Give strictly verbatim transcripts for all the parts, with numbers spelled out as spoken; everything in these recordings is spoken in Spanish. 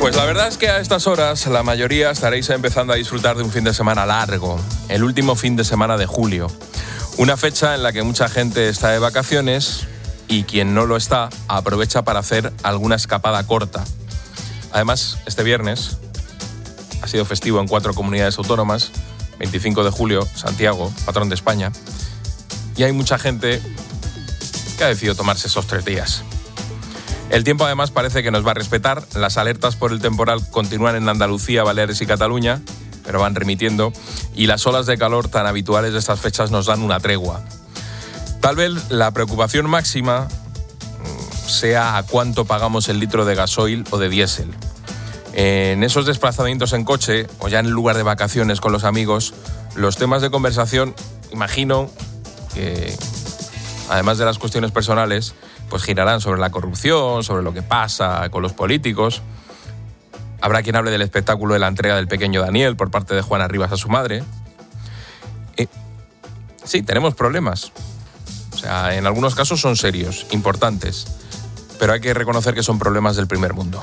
Pues la verdad es que a estas horas la mayoría estaréis empezando a disfrutar de un fin de semana largo, el último fin de semana de julio. Una fecha en la que mucha gente está de vacaciones y quien no lo está aprovecha para hacer alguna escapada corta. Además, este viernes ha sido festivo en cuatro comunidades autónomas, veinticinco de julio, Santiago, patrón de España, y hay mucha gente que ha decidido tomarse esos tres días. El tiempo además parece que nos va a respetar. Las alertas por el temporal continúan en Andalucía, Baleares y Cataluña, pero van remitiendo, y las olas de calor tan habituales de estas fechas nos dan una tregua. Tal vez la preocupación máxima sea a cuánto pagamos el litro de gasoil o de diésel. En esos desplazamientos en coche o ya en el lugar de vacaciones con los amigos, los temas de conversación, imagino que, además de las cuestiones personales, pues girarán sobre la corrupción, sobre lo que pasa con los políticos. Habrá quien hable del espectáculo de la entrega del pequeño Daniel por parte de Juana Rivas a su madre. Eh, sí, tenemos problemas. O sea, en algunos casos son serios, importantes, pero hay que reconocer que son problemas del primer mundo.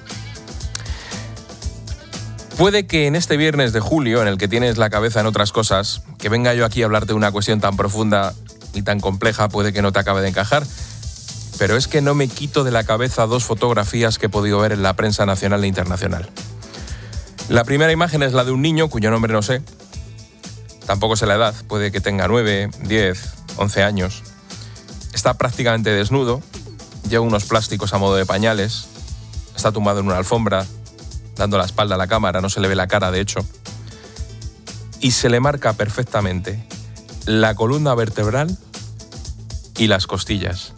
Puede que en este viernes de julio, en el que tienes la cabeza en otras cosas, que venga yo aquí a hablarte de una cuestión tan profunda y tan compleja, puede que no te acabe de encajar. Pero es que no me quito de la cabeza dos fotografías que he podido ver en la prensa nacional e internacional. La primera imagen es la de un niño cuyo nombre no sé. Tampoco sé la edad, puede que tenga nueve, diez, once años. Está prácticamente desnudo, lleva unos plásticos a modo de pañales, está tumbado en una alfombra, dando la espalda a la cámara, no se le ve la cara de hecho. Y se le marca perfectamente la columna vertebral y las costillas.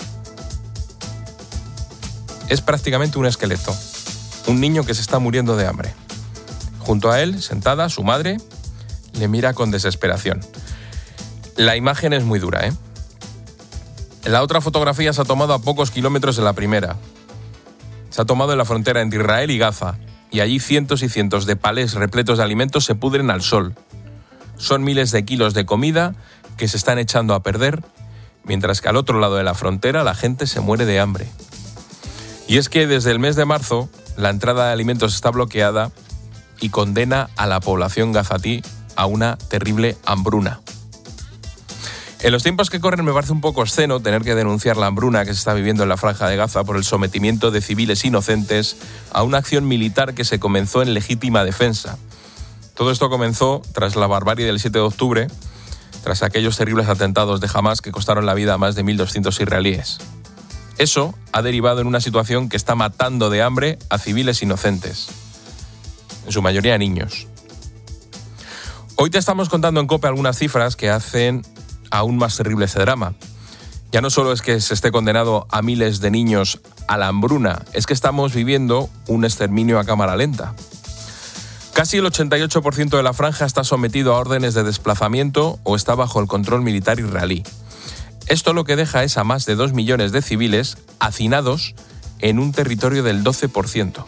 Es prácticamente un esqueleto, un niño que se está muriendo de hambre. Junto a él, sentada, su madre, le mira con desesperación. La imagen es muy dura, ¿eh? La otra fotografía se ha tomado a pocos kilómetros de la primera. Se ha tomado en la frontera entre Israel y Gaza, y allí cientos y cientos de palés repletos de alimentos se pudren al sol. Son miles de kilos de comida que se están echando a perder, mientras que al otro lado de la frontera la gente se muere de hambre. Y es que desde el mes de marzo la entrada de alimentos está bloqueada y condena a la población gazatí a una terrible hambruna. En los tiempos que corren me parece un poco obsceno tener que denunciar la hambruna que se está viviendo en la Franja de Gaza por el sometimiento de civiles inocentes a una acción militar que se comenzó en legítima defensa. Todo esto comenzó tras la barbarie del siete de octubre, tras aquellos terribles atentados de Hamás que costaron la vida a más de mil doscientos israelíes. Eso ha derivado en una situación que está matando de hambre a civiles inocentes, en su mayoría niños. Hoy te estamos contando en COPE algunas cifras que hacen aún más terrible ese drama. Ya no solo es que se esté condenado a miles de niños a la hambruna, es que estamos viviendo un exterminio a cámara lenta. Casi el ochenta y ocho por ciento de la franja está sometido a órdenes de desplazamiento o está bajo el control militar israelí. Esto lo que deja es a más de dos millones de civiles hacinados en un territorio del doce por ciento.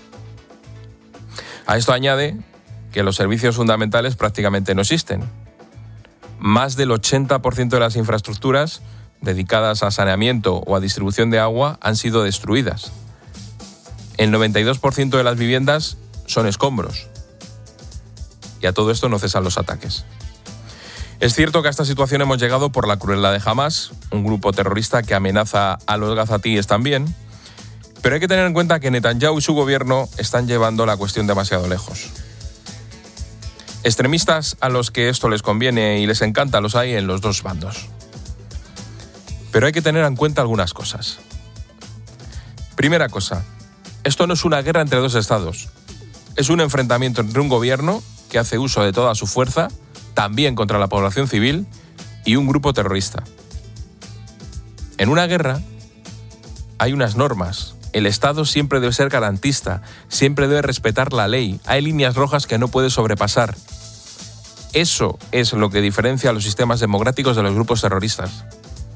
A esto añade que los servicios fundamentales prácticamente no existen. Más del ochenta por ciento de las infraestructuras dedicadas a saneamiento o a distribución de agua han sido destruidas. El noventa y dos por ciento de las viviendas son escombros. Y a todo esto no cesan los ataques. Es cierto que a esta situación hemos llegado por la crueldad de Hamás, un grupo terrorista que amenaza a los gazatíes también, pero hay que tener en cuenta que Netanyahu y su gobierno están llevando la cuestión demasiado lejos. Extremistas a los que esto les conviene y les encanta los hay en los dos bandos. Pero hay que tener en cuenta algunas cosas. Primera cosa, esto no es una guerra entre dos estados, es un enfrentamiento entre un gobierno que hace uso de toda su fuerza, también contra la población civil, y un grupo terrorista. En una guerra hay unas normas. El Estado siempre debe ser garantista, siempre debe respetar la ley. Hay líneas rojas que no puede sobrepasar. Eso es lo que diferencia a los sistemas democráticos de los grupos terroristas.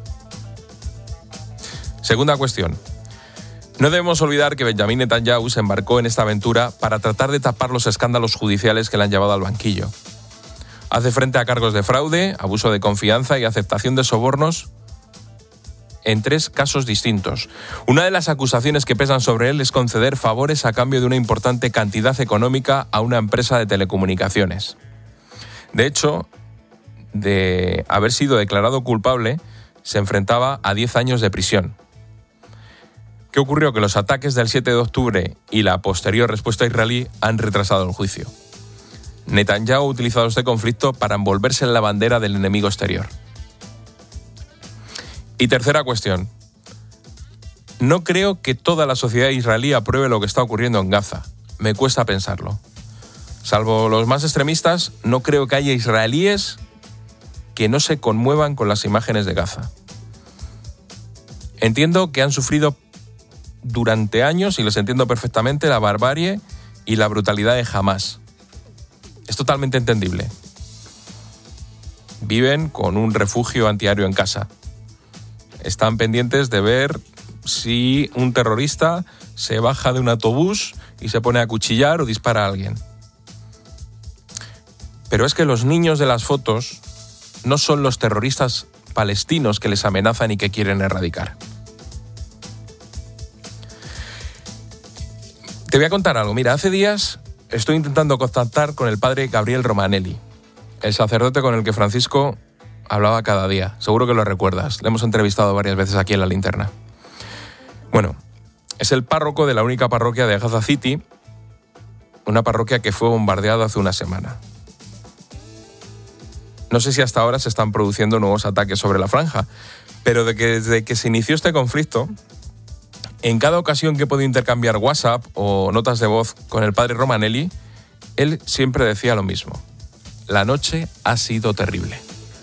Segunda cuestión. No debemos olvidar que Benjamin Netanyahu se embarcó en esta aventura para tratar de tapar los escándalos judiciales que le han llevado al banquillo. Hace frente a cargos de fraude, abuso de confianza y aceptación de sobornos en tres casos distintos. Una de las acusaciones que pesan sobre él es conceder favores a cambio de una importante cantidad económica a una empresa de telecomunicaciones. De hecho, de haber sido declarado culpable, se enfrentaba a diez años de prisión. ¿Qué ocurrió? Que los ataques del siete de octubre y la posterior respuesta israelí han retrasado el juicio. Netanyahu ha utilizado este conflicto para envolverse en la bandera del enemigo exterior. Y tercera cuestión. No creo que toda la sociedad israelí apruebe lo que está ocurriendo en Gaza. Me cuesta pensarlo. Salvo los más extremistas, no creo que haya israelíes que no se conmuevan con las imágenes de Gaza. Entiendo que han sufrido durante años, y les entiendo perfectamente, la barbarie y la brutalidad de Hamás. Es totalmente entendible. Viven con un refugio antiaéreo en casa. Están pendientes de ver si un terrorista se baja de un autobús y se pone a acuchillar o dispara a alguien. Pero es que los niños de las fotos no son los terroristas palestinos que les amenazan y que quieren erradicar. Te voy a contar algo. Mira, hace días estoy intentando contactar con el padre Gabriel Romanelli, el sacerdote con el que Francisco hablaba cada día. Seguro que lo recuerdas. Le hemos entrevistado varias veces aquí en La Linterna. Bueno, es el párroco de la única parroquia de Gaza City, una parroquia que fue bombardeada hace una semana. No sé si hasta ahora se están produciendo nuevos ataques sobre la franja, pero de que, desde que se inició este conflicto, en cada ocasión que he podido intercambiar WhatsApp o notas de voz con el padre Romanelli, él siempre decía lo mismo. La noche ha sido terrible.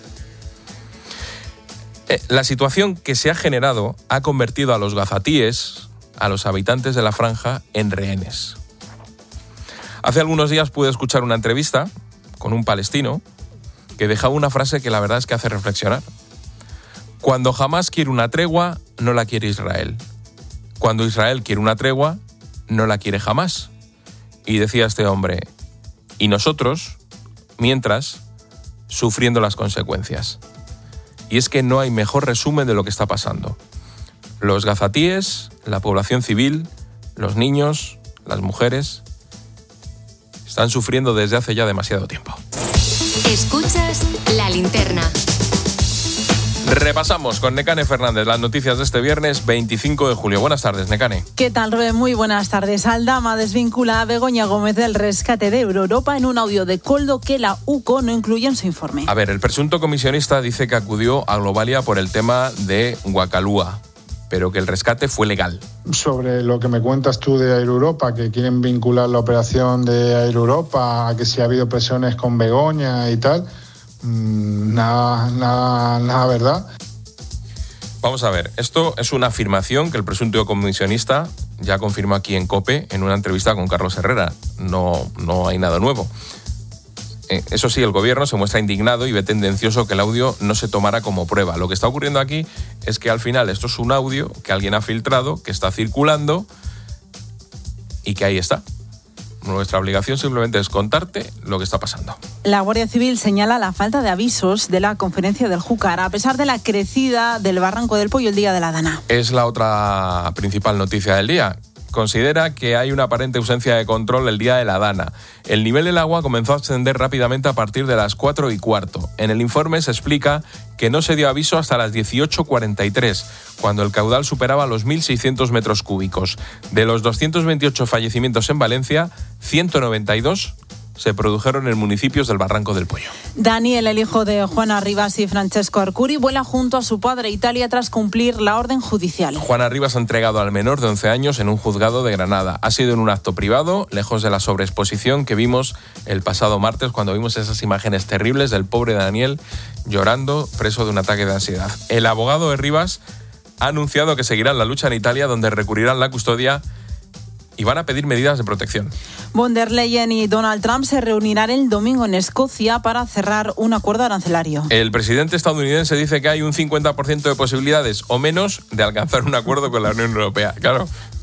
La situación que se ha generado ha convertido a los gazatíes, a los habitantes de la franja, en rehenes. Hace algunos días pude escuchar una entrevista con un palestino que dejaba una frase que la verdad es que hace reflexionar. Cuando Hamás quiere una tregua, no la quiere Israel. Cuando Israel quiere una tregua, no la quiere Hamás. Y decía este hombre, y nosotros, mientras, sufriendo las consecuencias. Y es que no hay mejor resumen de lo que está pasando. Los gazatíes, la población civil, los niños, las mujeres, están sufriendo desde hace ya demasiado tiempo. Escuchas La Linterna. Repasamos con Nekane Fernández las noticias de este viernes veinticinco de julio. Buenas tardes, Nekane. ¿Qué tal, Rubén? Muy buenas tardes. Aldama desvincula a Begoña Gómez del rescate de Euroropa en un audio de Koldo que la U C O no incluye en su informe. A ver, el presunto comisionista dice que acudió a Globalia por el tema de Guacalúa, pero que el rescate fue legal. Sobre lo que me cuentas tú de Air Europa, que quieren vincular la operación de Air Europa a que si ha habido presiones con Begoña y tal, mmm, nada, nada, nada verdad. Vamos a ver, esto es una afirmación que el presunto comisionista ya confirmó aquí en COPE en una entrevista con Carlos Herrera. No, no hay nada nuevo. Eh, eso sí, el gobierno se muestra indignado y ve tendencioso que el audio no se tomara como prueba. Lo que está ocurriendo aquí es que al final esto es un audio que alguien ha filtrado, que está circulando y que ahí está. Nuestra obligación simplemente es contarte lo que está pasando. La Guardia Civil señala la falta de avisos de la conferencia del Júcar, a pesar de la crecida del Barranco del Pollo el día de la Dana. Es la otra principal noticia del día. Considera que hay una aparente ausencia de control el día de la Dana. El nivel del agua comenzó a ascender rápidamente a partir de las cuatro y cuarto. En el informe se explica que no se dio aviso hasta las dieciocho cuarenta y tres, cuando el caudal superaba los mil seiscientos metros cúbicos. De los doscientos veintiocho fallecimientos en Valencia, ciento noventa y dos se produjeron en municipios del Barranco del Pollo. Daniel, el hijo de Juana Rivas y Francesco Arcuri, vuela junto a su padre a Italia tras cumplir la orden judicial. Juana Rivas ha entregado al menor de once años en un juzgado de Granada. Ha sido en un acto privado, lejos de la sobreexposición que vimos el pasado martes cuando vimos esas imágenes terribles del pobre Daniel llorando, preso de un ataque de ansiedad. El abogado de Rivas ha anunciado que seguirán la lucha en Italia, donde recurrirán la custodia y van a pedir medidas de protección. Von der Leyen y Donald Trump se reunirán el domingo en Escocia para cerrar un acuerdo arancelario. El presidente estadounidense dice que hay un cincuenta por ciento de posibilidades o menos de alcanzar un acuerdo con la Unión Europea. Claro,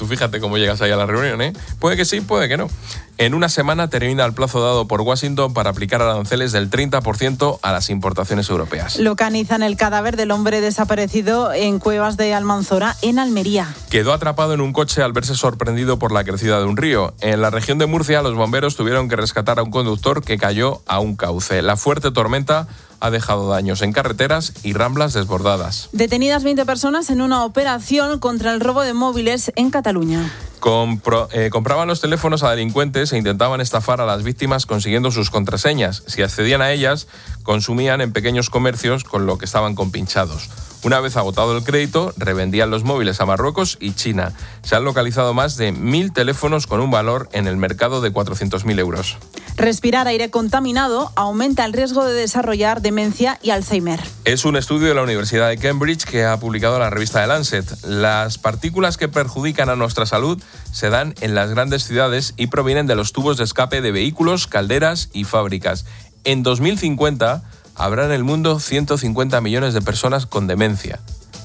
Tú fíjate cómo llegas ahí a la reunión, ¿eh? Puede que sí, puede que no. En una semana termina el plazo dado por Washington para aplicar aranceles del treinta por ciento a las importaciones europeas. Localizan el cadáver del hombre desaparecido en Cuevas de Almanzora, en Almería. Quedó atrapado en un coche al verse sorprendido por la crecida de un río. En la región de Murcia, los bomberos tuvieron que rescatar a un conductor que cayó a un cauce. La fuerte tormenta ha dejado daños en carreteras y ramblas desbordadas. Detenidas veinte personas en una operación contra el robo de móviles en Cataluña. Compro, eh, compraban los teléfonos a delincuentes e intentaban estafar a las víctimas consiguiendo sus contraseñas. Si accedían a ellas, consumían en pequeños comercios con lo que estaban compinchados. Una vez agotado el crédito, revendían los móviles a Marruecos y China. Se han localizado más de mil teléfonos con un valor en el mercado de cuatrocientos mil euros. Respirar aire contaminado aumenta el riesgo de desarrollar demencia y Alzheimer. Es un estudio de la Universidad de Cambridge que ha publicado la revista The Lancet. Las partículas que perjudican a nuestra salud se dan en las grandes ciudades y provienen de los tubos de escape de vehículos, calderas y fábricas. En dos mil cincuenta habrá en el mundo ciento cincuenta millones de personas con demencia.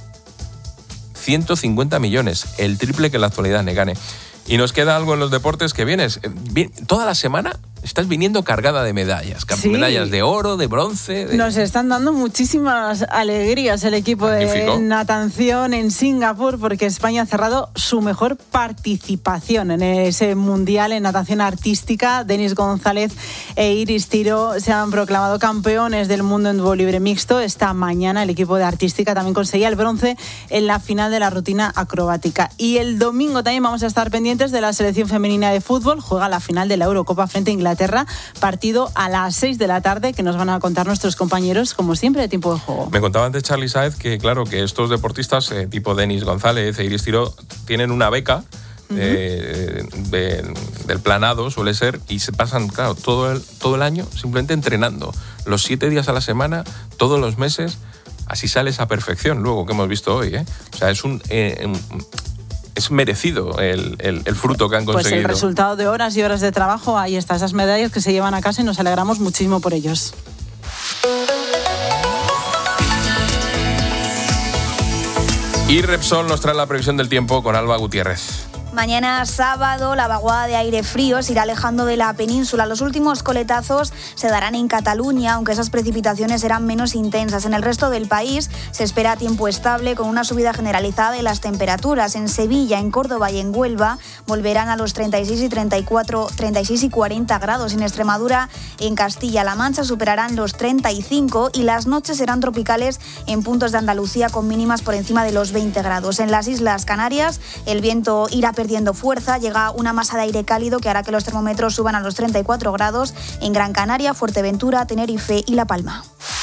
ciento cincuenta millones, el triple que en la actualidad Negane. Y nos queda algo en los deportes que vienes. Toda la semana estás viniendo cargada de medallas. Sí. Medallas de oro, de bronce. De... Nos están dando muchísimas alegrías el equipo Magnífico. de natación en Singapur, porque España ha cerrado su mejor participación en ese mundial en natación artística. Denis González e Iris Tiro se han proclamado campeones del mundo en dúo libre mixto. Esta mañana el equipo de artística también conseguía el bronce en la final de la rutina acrobática. Y el domingo también vamos a estar pendientes de la selección femenina de fútbol. Juega la final de la Eurocopa frente a Inglaterra, partido a las seis de la tarde que nos van a contar nuestros compañeros, como siempre, de Tiempo de Juego. Me contaba antes Charly Sáez que, claro, que estos deportistas, eh, tipo Denis González e Iris Tiro, tienen una beca de, uh-huh. de, del planado, suele ser, y se pasan, claro, todo el, todo el año simplemente entrenando, los siete días a la semana, todos los meses. Así sale esa perfección luego que hemos visto hoy, ¿eh? O sea, es un... Eh, un Es merecido el, el, el fruto que han conseguido. Pues el resultado de horas y horas de trabajo, ahí está, esas medallas que se llevan a casa y nos alegramos muchísimo por ellos. Y Repsol nos trae la previsión del tiempo con Alba Gutiérrez. Mañana sábado la vaguada de aire frío se irá alejando de la península. Los últimos coletazos se darán en Cataluña, aunque esas precipitaciones serán menos intensas. En el resto del país se espera tiempo estable con una subida generalizada de las temperaturas. En Sevilla, en Córdoba y en Huelva volverán a los treinta y seis y treinta y cuatro, treinta y seis y cuarenta grados. En Extremadura, en Castilla-La Mancha superarán los treinta y cinco y las noches serán tropicales en puntos de Andalucía con mínimas por encima de los veinte grados. En las Islas Canarias el viento irá perdiendo fuerza, llega una masa de aire cálido que hará que los termómetros suban a los treinta y cuatro grados en Gran Canaria, Fuerteventura, Tenerife y La Palma.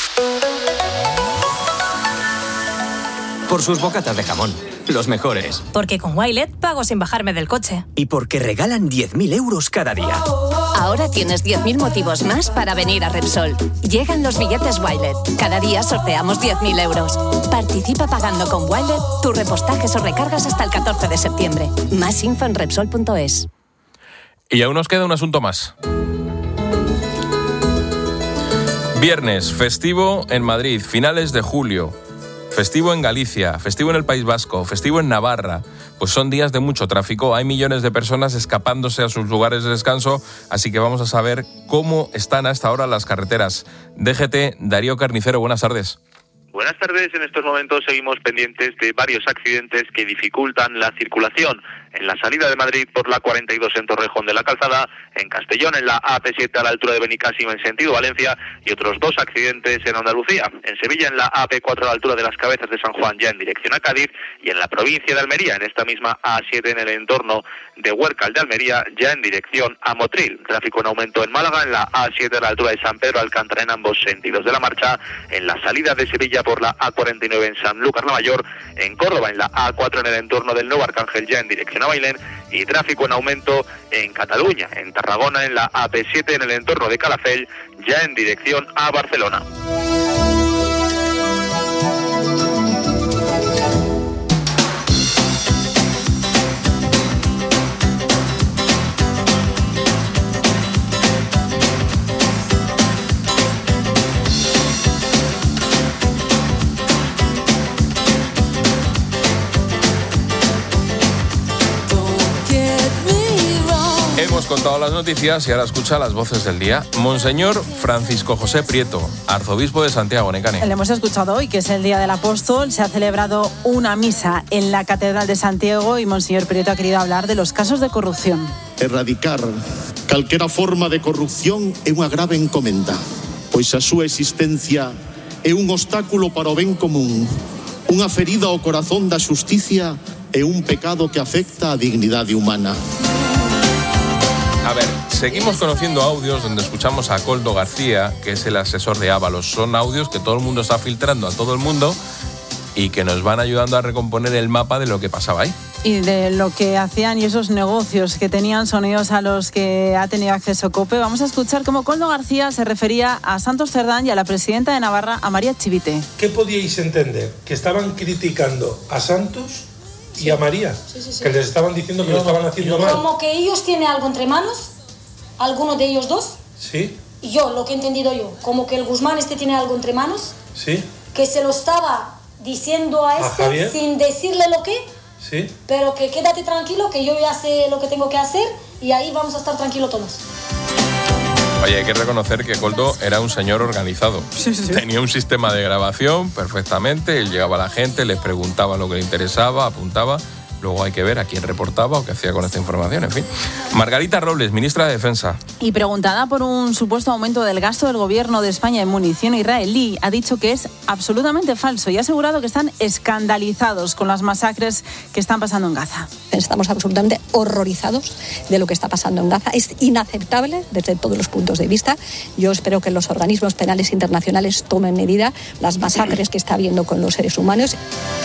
Por sus bocatas de jamón, los mejores. Porque con Wilet pago sin bajarme del coche. Y porque regalan diez mil euros cada día. Ahora tienes diez mil motivos más para venir a Repsol. Llegan los billetes Wilet. Cada día sorteamos diez mil euros. Participa pagando con Wilet tus repostajes o recargas hasta el catorce de septiembre. Más info en Repsol punto es. Y aún nos queda un asunto más. Viernes, festivo en Madrid, finales de julio. Festivo en Galicia, festivo en el País Vasco, festivo en Navarra. Pues son días de mucho tráfico, hay millones de personas escapándose a sus lugares de descanso, así que vamos a saber cómo están hasta ahora las carreteras. D G T, Darío Carnicero, buenas tardes. Buenas tardes, en estos momentos seguimos pendientes de varios accidentes que dificultan la circulación. En la salida de Madrid por la cuarenta y dos en Torrejón de la Calzada, en Castellón en la A P siete a la altura de Benicàssim en sentido Valencia y otros dos accidentes en Andalucía. En Sevilla en la A P cuatro a la altura de las Cabezas de San Juan ya en dirección a Cádiz y en la provincia de Almería en esta misma A siete en el entorno de Huércal de Almería ya en dirección a Motril. Tráfico en aumento en Málaga en la A siete a la altura de San Pedro Alcántara en ambos sentidos de la marcha. En la salida de Sevilla por la A cuarenta y nueve en Sanlúcar la Mayor. En Córdoba en la A cuatro en el entorno del Nuevo Arcángel ya en dirección a Bailén y tráfico en aumento en Cataluña, en Tarragona en la A P siete en el entorno de Calafell ya en dirección a Barcelona. Hemos contado las noticias y ahora escucha las voces del día. Monseñor Francisco José Prieto, arzobispo de Santiago, Necane. Le hemos escuchado hoy que es el Día del Apóstol. Se ha celebrado una misa en la Catedral de Santiago y Monseñor Prieto ha querido hablar de los casos de corrupción. Erradicar calquera forma de corrupción é unha grave encomenda, pois a súa existencia é un obstáculo para o ben común, unha ferida ao corazón da xusticia e un pecado que afecta a dignidade humana. A ver, seguimos conociendo audios donde escuchamos a Koldo García, que es el asesor de Ábalos. Son audios que todo el mundo está filtrando a todo el mundo y que nos van ayudando a recomponer el mapa de lo que pasaba ahí. Y de lo que hacían y esos negocios que tenían, sonidos a los que ha tenido acceso COPE. Vamos a escuchar cómo Koldo García se refería a Santos Cerdán y a la presidenta de Navarra, a María Chivite. ¿Qué podíais entender? Que estaban criticando a Santos y a María, sí, sí, sí. Que les estaban diciendo que lo estaban haciendo mal. Como que ellos tienen algo entre manos, alguno de ellos dos. Sí. Y yo, lo que he entendido yo, como que el Guzmán este tiene algo entre manos. Sí. Que se lo estaba diciendo a este ¿A sin decirle lo que. Sí. Pero que quédate tranquilo, que yo ya sé lo que tengo que hacer y ahí vamos a estar tranquilos todos. Oye, hay que reconocer que Koldo era un señor organizado. Sí, sí. Tenía un sistema de grabación perfectamente, él llegaba a la gente, les preguntaba lo que le interesaba, apuntaba, luego hay que ver a quién reportaba o qué hacía con esta información, en fin. Margarita Robles, ministra de Defensa. Y preguntada por un supuesto aumento del gasto del gobierno de España en munición israelí, ha dicho que es absolutamente falso y ha asegurado que están escandalizados con las masacres que están pasando en Gaza. Estamos absolutamente horrorizados de lo que está pasando en Gaza. Es inaceptable desde todos los puntos de vista. Yo espero que los organismos penales internacionales tomen medida las masacres que está habiendo con los seres humanos.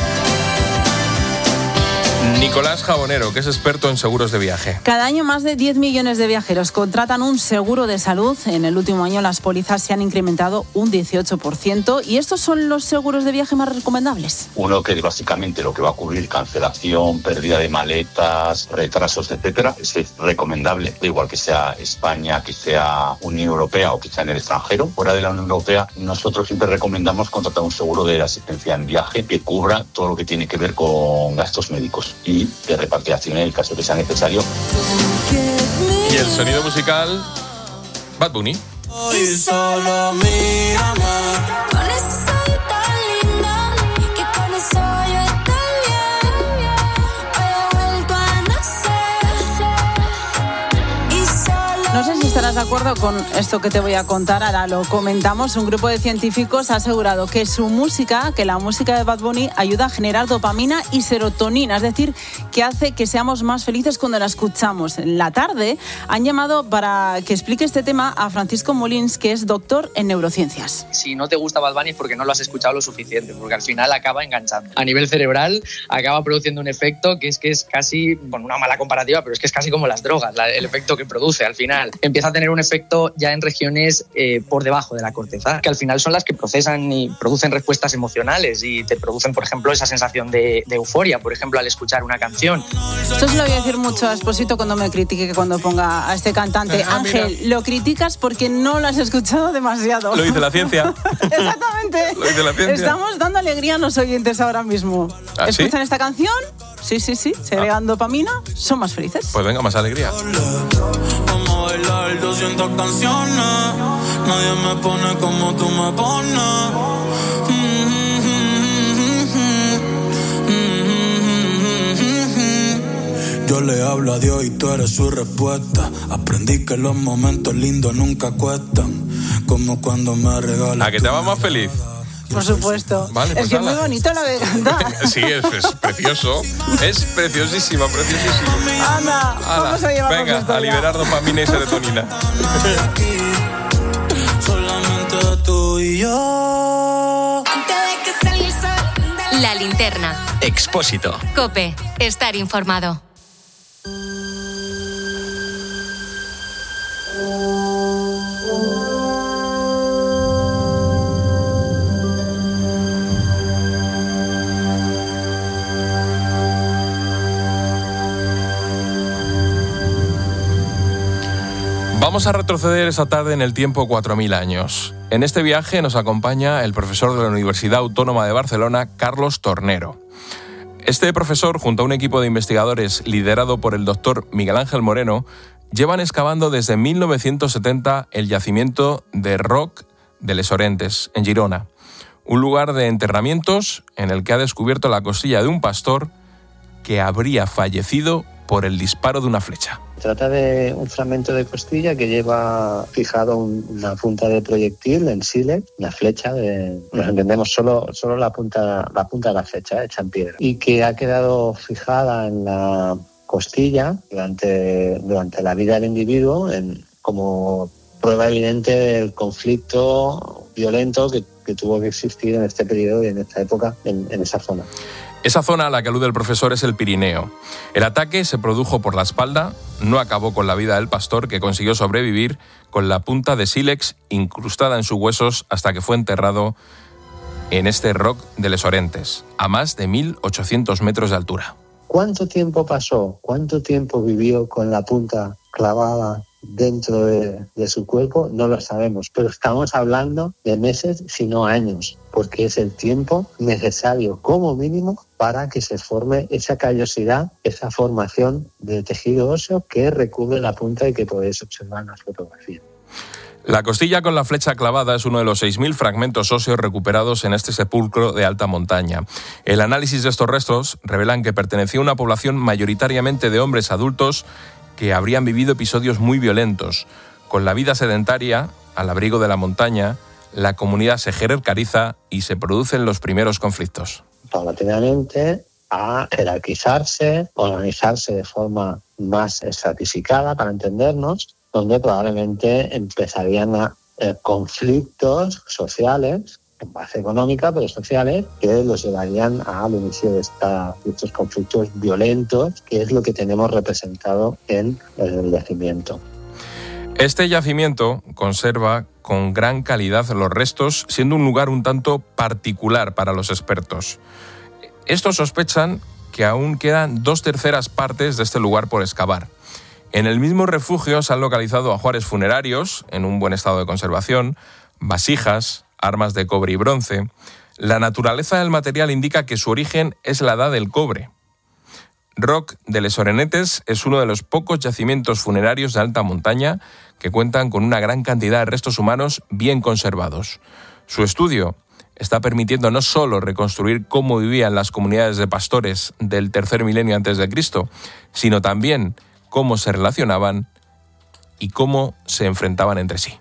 Nicolás Jabonero, que es experto en seguros de viaje. Cada año más de diez millones de viajeros contratan un seguro de salud. En el último año las pólizas se han incrementado un dieciocho por ciento. ¿Y estos son los seguros de viaje más recomendables? Uno que básicamente lo que va a cubrir cancelación, pérdida de maletas, retrasos, etcétera, es recomendable. Da igual que sea España, que sea Unión Europea o que sea en el extranjero. Fuera de la Unión Europea, nosotros siempre recomendamos contratar un seguro de asistencia en viaje que cubra todo lo que tiene que ver con gastos médicos y de repatriación en el caso que sea necesario. Y el sonido musical, Bad Bunny. Hoy solo mírame. Con eso soy tan linda que con eso yo estoy bien. Hoy he vuelto a nacer y solo. No sé si estarás de acuerdo con esto que te voy a contar, ahora lo comentamos. Un grupo de científicos ha asegurado que su música, que la música de Bad Bunny ayuda a generar dopamina y serotonina, es decir, que hace que seamos más felices cuando la escuchamos. En la tarde han llamado para que explique este tema a Francisco Molins, que es doctor en neurociencias. Si no te gusta Bad Bunny es porque no lo has escuchado lo suficiente, porque al final acaba enganchando. A nivel cerebral acaba produciendo un efecto que es que es casi, bueno, una mala comparativa, pero es que es casi como las drogas, la, el efecto que produce al final. Empieza a tener un efecto ya en regiones eh, por debajo de la corteza, que al final son las que procesan y producen respuestas emocionales y te producen, por ejemplo, esa sensación de, de euforia, por ejemplo, al escuchar una canción. Esto se lo voy a decir mucho a Esposito cuando me critique, que cuando ponga a este cantante. Ah, Ángel, mira, lo criticas porque no lo has escuchado demasiado. Lo dice la ciencia. Exactamente. Lo dice la ciencia. Estamos dando alegría a los oyentes ahora mismo. ¿Ah, ¿Escuchan sí? esta canción? Sí, sí, sí. Segregan ah. dopamina, son más felices. Pues venga, más alegría. Vamos a bailar doscientas canciones. Nadie me pone como tú me pones. Yo le hablo a Dios y tú eres su respuesta. Aprendí que los momentos lindos nunca cuestan. Como cuando me regalas. ¿A que te va más feliz? Por supuesto. Vale, pues es que ala. es muy bonito lo que canta. Sí, es, es precioso. Es preciosísima, preciosísima. Anda, vamos a llevarnos Venga, esto a liberar ya. dopamina y serotonina. Solamente tú y yo. La linterna. Expósito. COPE. Estar informado. Vamos a retroceder esa tarde en el tiempo cuatro mil años. En este viaje nos acompaña el profesor de la Universidad Autónoma de Barcelona, Carlos Tornero. Este profesor, junto a un equipo de investigadores liderado por el doctor Miguel Ángel Moreno, llevan excavando desde mil novecientos setenta el yacimiento de Roc de les Orentes, en Girona, un lugar de enterramientos en el que ha descubierto la costilla de un pastor que habría fallecido por el disparo de una flecha. Se trata de un fragmento de costilla que lleva fijado un, una punta de proyectil en sílex, una flecha, de, nos entendemos solo, solo la punta, la punta de la flecha hecha en piedra, y que ha quedado fijada en la costilla durante, durante la vida del individuo en, como prueba evidente del conflicto violento que, que tuvo que existir en este periodo y en esta época en, en esa zona. Esa zona a la que alude el profesor es el Pirineo. El ataque se produjo por la espalda, no acabó con la vida del pastor, que consiguió sobrevivir con la punta de sílex incrustada en sus huesos hasta que fue enterrado en este Roc de les Orentes, a más de mil ochocientos metros de altura. ¿Cuánto tiempo pasó? ¿Cuánto tiempo vivió con la punta clavada dentro de, de su cuerpo? No lo sabemos, pero estamos hablando de meses, si no años, porque es el tiempo necesario como mínimo para que se forme esa callosidad, esa formación de tejido óseo que recubre la punta y que podéis observar en las fotografías. La costilla con la flecha clavada es uno de los seis mil fragmentos óseos recuperados en este sepulcro de alta montaña. El análisis de estos restos revelan que pertenecía a una población mayoritariamente de hombres adultos que habrían vivido episodios muy violentos. Con la vida sedentaria, al abrigo de la montaña, la comunidad se jerarquiza y se producen los primeros conflictos. Paulatinamente a jerarquizarse, organizarse de forma más estratificada, para entendernos, donde probablemente empezarían a eh, conflictos sociales, en base económica, pero sociales, que los llevarían al inicio de, esta, de estos conflictos violentos, que es lo que tenemos representado en el yacimiento. Este yacimiento conserva con gran calidad los restos, siendo un lugar un tanto particular para los expertos. Estos sospechan que aún quedan dos terceras partes de este lugar por excavar. En el mismo refugio se han localizado ajuares funerarios, en un buen estado de conservación, vasijas, armas de cobre y bronce. La naturaleza del material indica que su origen es la edad del cobre. Roc de les Orentes es uno de los pocos yacimientos funerarios de alta montaña que cuentan con una gran cantidad de restos humanos bien conservados. Su estudio está permitiendo no solo reconstruir cómo vivían las comunidades de pastores del tercer milenio antes de Cristo, sino también cómo se relacionaban y cómo se enfrentaban entre sí.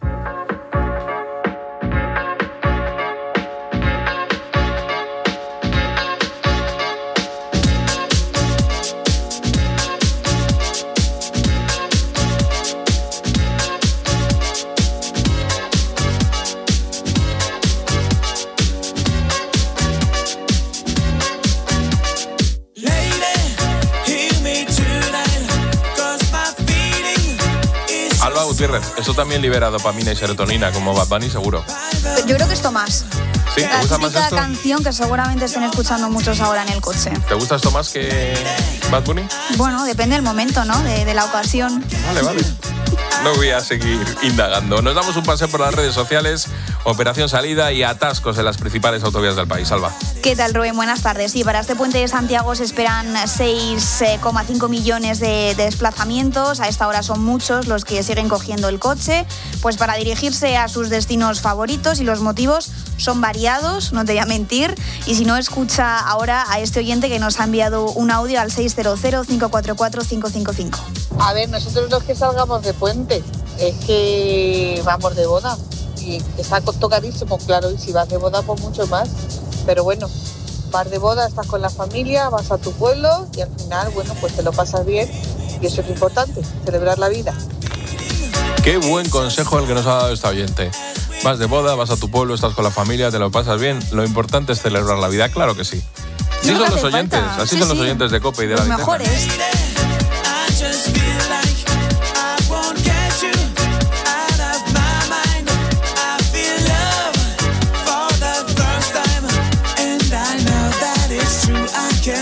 Esto también libera dopamina y serotonina, como Bad Bunny, seguro. Yo creo que esto más. ¿Sí? ¿Te gusta más esto? La canción que seguramente estén escuchando muchos ahora en el coche. ¿Te gusta esto más que Bad Bunny? Bueno, depende del momento, ¿no? De, de la ocasión. Vale, vale. No voy a seguir indagando. Nos damos un paseo por las redes sociales, operación salida y atascos en las principales autovías del país. Salva. ¿Qué tal, Rubén? Buenas tardes. Sí, para este puente de Santiago se esperan seis coma cinco millones de, de desplazamientos. A esta hora son muchos los que siguen cogiendo el coche, pues para dirigirse a sus destinos favoritos, y los motivos son variados, no te voy a mentir. Y si no, escucha ahora a este oyente que nos ha enviado un audio al seis cero cero, cinco cuatro cuatro, cinco cinco cinco. A ver, nosotros los que salgamos de puente es que vamos de boda y está tocadísimo, claro, y si vas de boda pues mucho más, pero bueno, vas de boda, estás con la familia, vas a tu pueblo y al final, bueno, pues te lo pasas bien y eso es lo importante, celebrar la vida. Qué buen consejo el que nos ha dado esta oyente. Vas de boda, vas a tu pueblo, estás con la familia, te lo pasas bien, lo importante es celebrar la vida, claro que sí. Así no son los falta. oyentes, así sí, son sí. los oyentes de COPE y de los la mejores.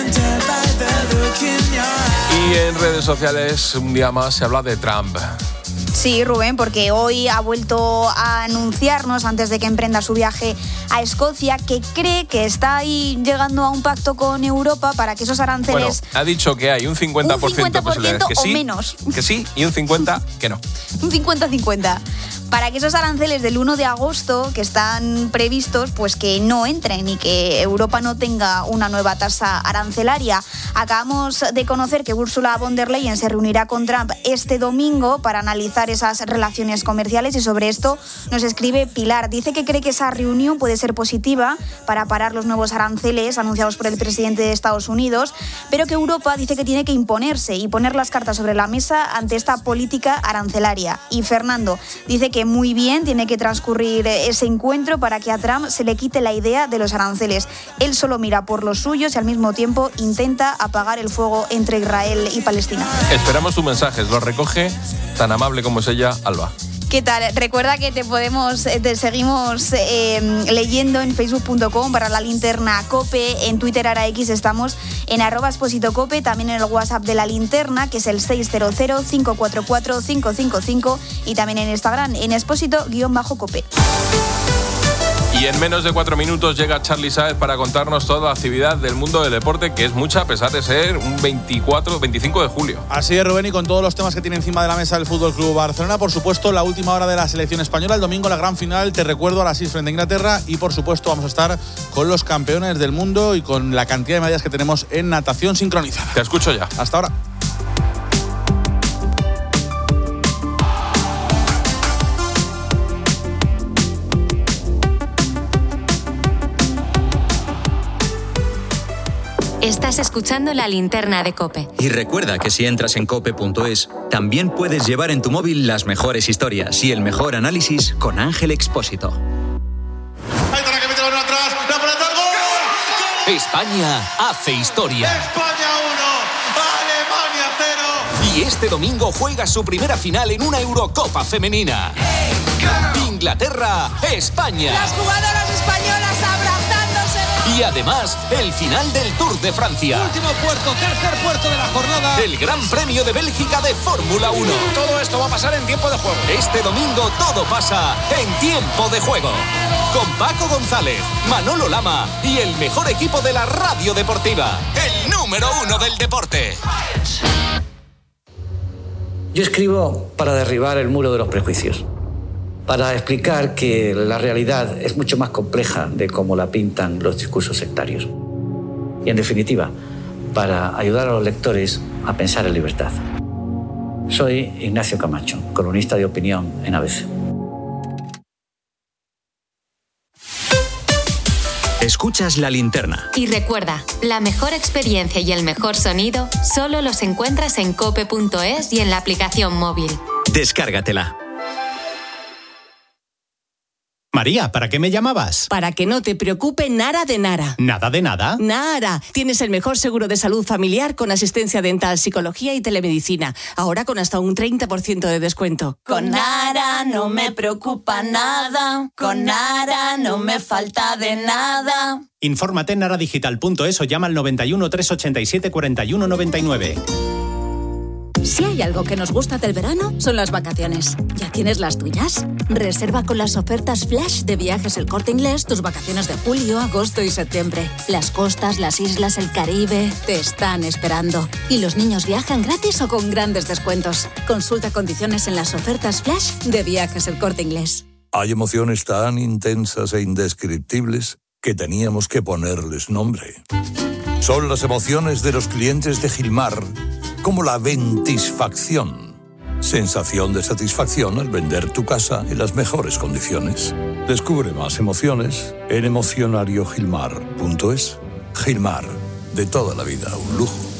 Y en redes sociales un día más se habla de Trump. Sí, Rubén, porque hoy ha vuelto a anunciarnos, antes de que emprenda su viaje a Escocia, que cree que está ahí llegando a un pacto con Europa para que esos aranceles... Bueno, ha dicho que hay un cincuenta por ciento, un cincuenta por ciento de posibilidades que sí, o menos. que sí, y un cincuenta por ciento que no. Un cincuenta cincuenta. Para que esos aranceles del uno de agosto que están previstos, pues que no entren y que Europa no tenga una nueva tasa arancelaria. Acabamos de conocer que Ursula von der Leyen se reunirá con Trump este domingo para analizar esas relaciones comerciales, y sobre esto nos escribe Pilar. Dice que cree que esa reunión puede ser positiva para parar los nuevos aranceles anunciados por el presidente de Estados Unidos, pero que Europa dice que tiene que imponerse y poner las cartas sobre la mesa ante esta política arancelaria. Y Fernando dice que muy bien tiene que transcurrir ese encuentro para que a Trump se le quite la idea de los aranceles. Él solo mira por los suyos y al mismo tiempo intenta apagar el fuego entre Israel y Palestina. Esperamos tus mensajes, los recoge tan amable como es ella, Alba. ¿Qué tal? Recuerda que te podemos, te seguimos eh, leyendo en facebook punto com barra la linterna cope, en Twitter ahora X estamos en arroba Expósito Cope, también en el WhatsApp de la linterna, que es el seis cero cero, cinco cuatro cuatro, cinco cinco cinco, y también en Instagram en Expósito-Cope. Y en menos de cuatro minutos llega Charly Sáez para contarnos toda la actividad del mundo del deporte, que es mucha a pesar de ser un veinticuatro, veinticinco de julio. Así es, Rubén, y con todos los temas que tiene encima de la mesa el Fútbol Club Barcelona. Por supuesto, la última hora de la selección española, el domingo la gran final, te recuerdo, a las seis frente a Inglaterra, y por supuesto vamos a estar con los campeones del mundo y con la cantidad de medallas que tenemos en natación sincronizada. Te escucho ya. Hasta ahora. Estás escuchando La Linterna de COPE. Y recuerda que si entras en cope punto es, también puedes llevar en tu móvil las mejores historias y el mejor análisis con Ángel Expósito. España hace historia. España uno, Alemania cero. Y este domingo juega su primera final en una Eurocopa femenina. Inglaterra, España. Las jugadoras españolas abrazándose. Y además, el final del Tour de Francia. Último puerto, tercer puerto de la jornada. El Gran Premio de Bélgica de Fórmula uno. Todo esto va a pasar en tiempo de juego. Este domingo todo pasa en tiempo de juego. Con Paco González, Manolo Lama y el mejor equipo de la radio deportiva. El número uno del deporte. Yo escribo para derribar el muro de los prejuicios, para explicar que la realidad es mucho más compleja de cómo la pintan los discursos sectarios. Y, en definitiva, para ayudar a los lectores a pensar en libertad. Soy Ignacio Camacho, columnista de opinión en A B C. Escuchas La Linterna. Y recuerda, la mejor experiencia y el mejor sonido solo los encuentras en cope punto es y en la aplicación móvil. Descárgatela. María, ¿para qué me llamabas? Para que no te preocupe nada de nada. ¿Nada de nada? Nada. Tienes el mejor seguro de salud familiar con asistencia dental, psicología y telemedicina. Ahora con hasta un treinta por ciento de descuento. Con Nara no me preocupa nada. Con Nara no me falta de nada. Infórmate en naradigital punto es o llama al noventa y uno, trescientos ochenta y siete, cuarenta y uno noventa y nueve. Si hay algo que nos gusta del verano, son las vacaciones. ¿Ya tienes las tuyas? Reserva con las ofertas flash de Viajes El Corte Inglés tus vacaciones de julio, agosto y septiembre. Las costas, las islas, el Caribe te están esperando. Y los niños viajan gratis o con grandes descuentos. Consulta condiciones en las ofertas flash de Viajes El Corte Inglés. Hay emociones tan intensas e indescriptibles que teníamos que ponerles nombre. Son las emociones de los clientes de Gilmar, como la ventisfacción. Sensación de satisfacción al vender tu casa en las mejores condiciones. Descubre más emociones en emocionariogilmar punto es. Gilmar, de toda la vida, un lujo.